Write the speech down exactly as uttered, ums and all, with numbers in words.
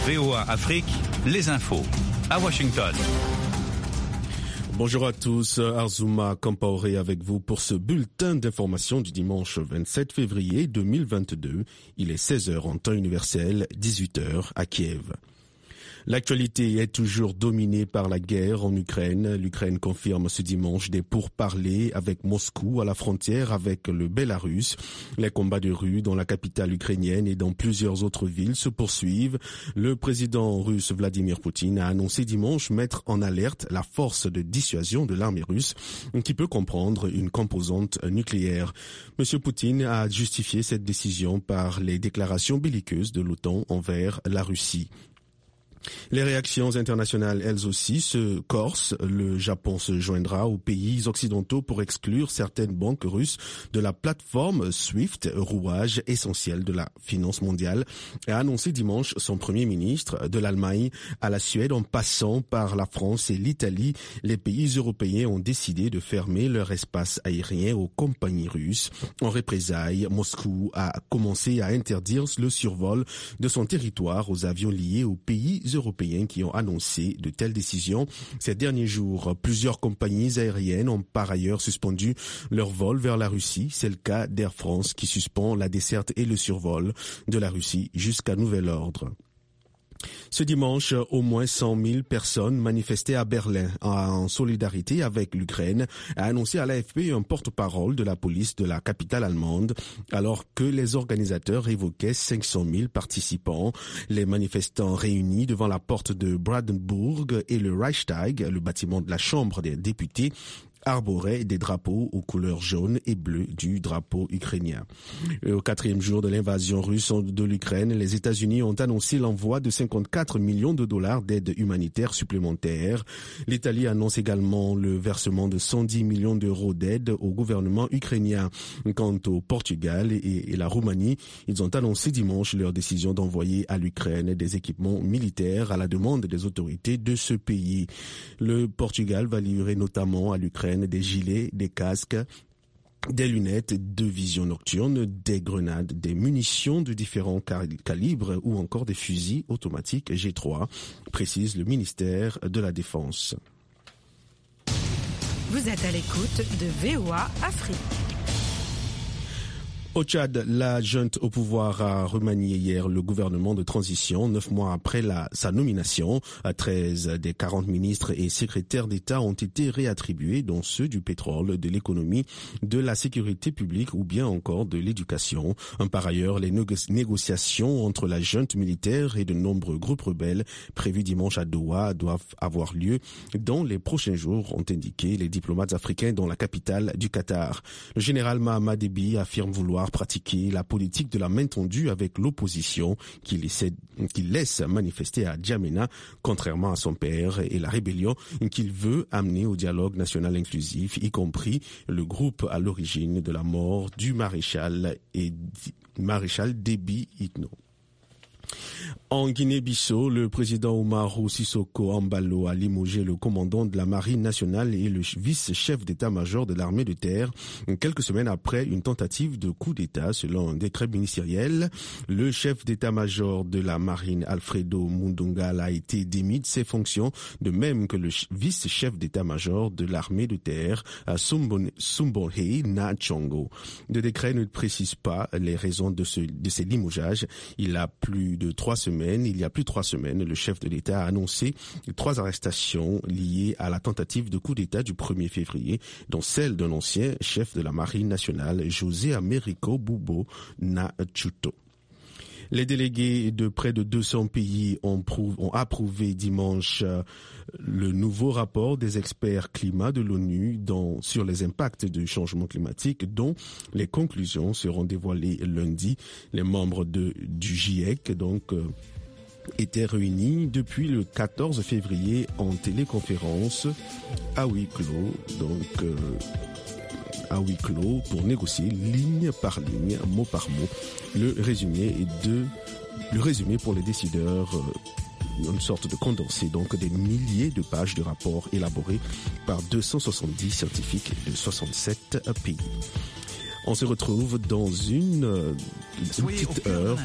V O A Afrique, les infos. À Washington. Bonjour à tous, Arzouma Kampaoré avec vous pour ce bulletin d'information du dimanche vingt-sept février deux mille vingt-deux. Il est seize heures en temps universel, dix-huit heures à Kiev. L'actualité est toujours dominée par la guerre en Ukraine. L'Ukraine confirme ce dimanche des pourparlers avec Moscou à la frontière avec le Bélarus. Les combats de rue dans la capitale ukrainienne et dans plusieurs autres villes se poursuivent. Le président russe Vladimir Poutine a annoncé dimanche mettre en alerte la force de dissuasion de l'armée russe qui peut comprendre une composante nucléaire. Monsieur Poutine a justifié cette décision par les déclarations belliqueuses de l'OTAN envers la Russie. Les réactions internationales, elles aussi, se corsent. Le Japon se joindra aux pays occidentaux pour exclure certaines banques russes de la plateforme SWIFT, rouage essentiel de la finance mondiale, et a annoncé dimanche son premier ministre. De l'Allemagne à la Suède, en passant par la France et l'Italie, les pays européens ont décidé de fermer leur espace aérien aux compagnies russes. En représailles, Moscou a commencé à interdire le survol de son territoire aux avions liés aux pays européens qui ont annoncé de telles décisions. Ces derniers jours, plusieurs compagnies aériennes ont par ailleurs suspendu leur vol vers la Russie. C'est le cas d'Air France qui suspend la desserte et le survol de la Russie jusqu'à nouvel ordre. Ce dimanche, au moins cent mille personnes manifestaient à Berlin en solidarité avec l'Ukraine, a annoncé à l'A F P un porte-parole de la police de la capitale allemande, alors que les organisateurs évoquaient cinq cent mille participants. Les manifestants réunis devant la porte de Brandenburg et le Reichstag, le bâtiment de la Chambre des députés, arborait des drapeaux aux couleurs jaunes et bleues du drapeau ukrainien. Et au quatrième jour de l'invasion russe de l'Ukraine, les États-Unis ont annoncé l'envoi de cinquante-quatre millions de dollars d'aide humanitaire supplémentaire. L'Italie annonce également le versement de cent dix millions d'euros d'aide au gouvernement ukrainien. Quant au Portugal et, et la Roumanie, ils ont annoncé dimanche leur décision d'envoyer à l'Ukraine des équipements militaires à la demande des autorités de ce pays. Le Portugal va livrer notamment à l'Ukraine des gilets, des casques, des lunettes de vision nocturne, des grenades, des munitions de différents calibres ou encore des fusils automatiques G trois, précise le ministère de la Défense. Vous êtes à l'écoute de V O A Afrique. Au Tchad, la junte au pouvoir a remanié hier le gouvernement de transition. Neuf mois après la, sa nomination, treize des quarante ministres et secrétaires d'État ont été réattribués, dont ceux du pétrole, de l'économie, de la sécurité publique ou bien encore de l'éducation. Par ailleurs, les négo- négociations entre la junte militaire et de nombreux groupes rebelles prévues dimanche à Doha doivent avoir lieu dans les prochains jours, ont indiqué les diplomates africains dans la capitale du Qatar. Le général Mahamat Déby affirme vouloir pratiquer la politique de la main tendue avec l'opposition qui laisse, qui laisse manifester à Djamena, contrairement à son père, et la rébellion qu'il veut amener au dialogue national inclusif, y compris le groupe à l'origine de la mort du maréchal, et, maréchal Déby Itno. En Guinée-Bissau, le président Umaru Sissoko Embalo a limogé le commandant de la marine nationale et le vice-chef d'état-major de l'armée de terre quelques semaines après une tentative de coup d'état selon un décret ministériel. Le chef d'état-major de la marine Alfredo Mundungal a été démis de ses fonctions, de même que le vice-chef d'état-major de l'armée de terre Sumbonhe Nachongo. Le décret ne précise pas les raisons de, ce, de ces limogeages. Il a plus de trois semaines, il y a plus de trois semaines, le chef de l'État a annoncé trois arrestations liées à la tentative de coup d'État du premier février, dont celle d'un ancien chef de la marine nationale, José Américo Bubo Nachuto. Les délégués de près de deux cents pays ont, prouvé, ont approuvé dimanche euh, le nouveau rapport des experts climat de l'ONU dans, sur les impacts du changement climatique, dont les conclusions seront dévoilées lundi. Les membres de, du GIEC, donc, euh, étaient réunis depuis le quatorze février en téléconférence à huis clos, donc euh, à huis clos pour négocier ligne par ligne, mot par mot, le résumé de le résumé pour les décideurs, euh, une sorte de condensé donc des milliers de pages de rapports élaborés par deux cent soixante-dix scientifiques de soixante-sept pays. On se retrouve dans une, une petite heure